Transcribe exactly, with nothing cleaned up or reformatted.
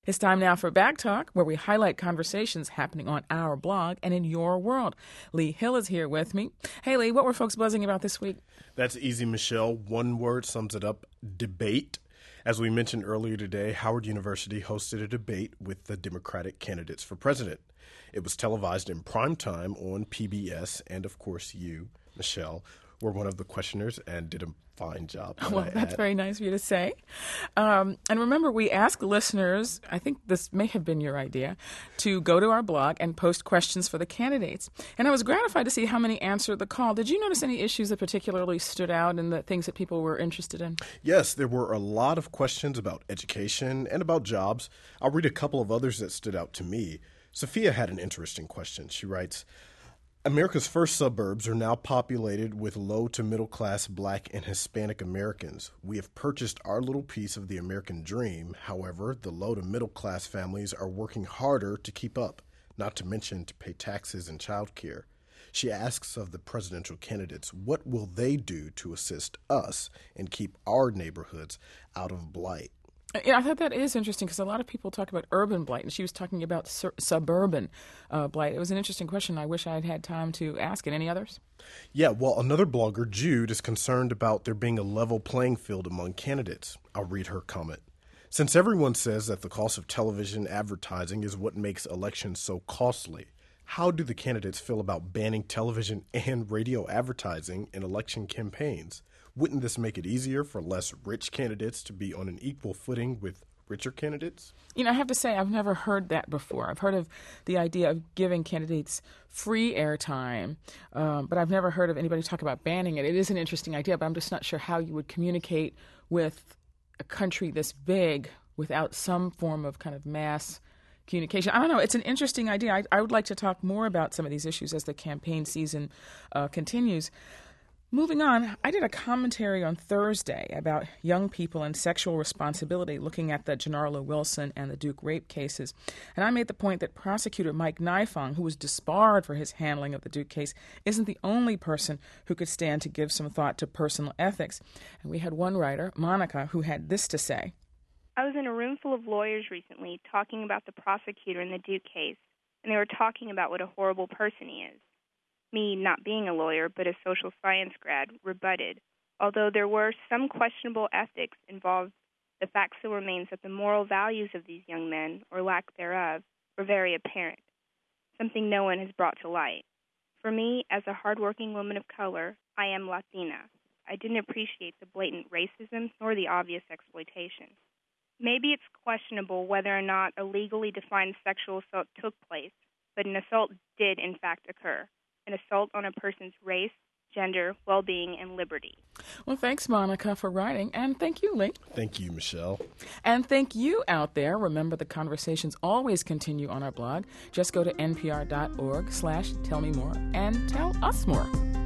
It's time now for Back Talk, where we highlight conversations happening on our blog and in your world. Lee Hill is here with me. Hey, Lee, what were folks buzzing about this week? That's easy, Michelle. One word sums it up: debate. As we mentioned earlier today, Howard University hosted a debate with the Democratic candidates for president. It was televised in prime time on P B S, and of course you, Michelle, were one of the questioners and did a fine job. Well, that's add. very nice of you to say. Um, and remember, we ask listeners, I think this may have been your idea, to go to our blog and post questions for the candidates. And I was gratified to see how many answered the call. Did you notice any issues that particularly stood out and the things that people were interested in? Yes, there were a lot of questions about education and about jobs. I'll read a couple of others that stood out to me. Sophia had an interesting question. She writes, America's first suburbs are now populated with low to middle class Black and Hispanic Americans. We have purchased our little piece of the American dream. However, the low to middle class families are working harder to keep up, not to mention to pay taxes and child care. She asks of the presidential candidates, what will they do to assist us and keep our neighborhoods out of blight? Yeah, I thought that is interesting because a lot of people talk about urban blight, and she was talking about sur- suburban uh, blight. It was an interesting question. I wish I had had time to ask it. Any others? Yeah, well, another blogger, Jude, is concerned about there being a level playing field among candidates. I'll read her comment. Since everyone says that the cost of television advertising is what makes elections so costly, how do the candidates feel about banning television and radio advertising in election campaigns? Wouldn't this make it easier for less rich candidates to be on an equal footing with richer candidates? You know, I have to say, I've never heard that before. I've heard of the idea of giving candidates free airtime, um, but I've never heard of anybody talk about banning it. It is an interesting idea, but I'm just not sure how you would communicate with a country this big without some form of kind of mass communication. I don't know. It's an interesting idea. I, I would like to talk more about some of these issues as the campaign season uh, continues. Moving on, I did a commentary on Thursday about young people and sexual responsibility, looking at the Janarla Wilson and the Duke rape cases. And I made the point that prosecutor Mike Nifong, who was disbarred for his handling of the Duke case, isn't the only person who could stand to give some thought to personal ethics. And we had one writer, Monica, who had this to say. I was in a room full of lawyers recently talking about the prosecutor in the Duke case, and they were talking about what a horrible person he is. Me, not being a lawyer but a social science grad, rebutted. Although there were some questionable ethics involved, the fact still remains that the moral values of these young men, or lack thereof, were very apparent, something no one has brought to light. For me, as a hardworking woman of color, I am Latina. I didn't appreciate the blatant racism nor the obvious exploitation. Maybe it's questionable whether or not a legally defined sexual assault took place, but an assault did in fact occur. An assault on a person's race, gender, well-being, and liberty. Well, thanks, Monica, for writing, and thank you, Lee. Thank you, Michelle. And thank you out there. Remember, the conversations always continue on our blog. Just go to npr.org slash tell me more and tell us more.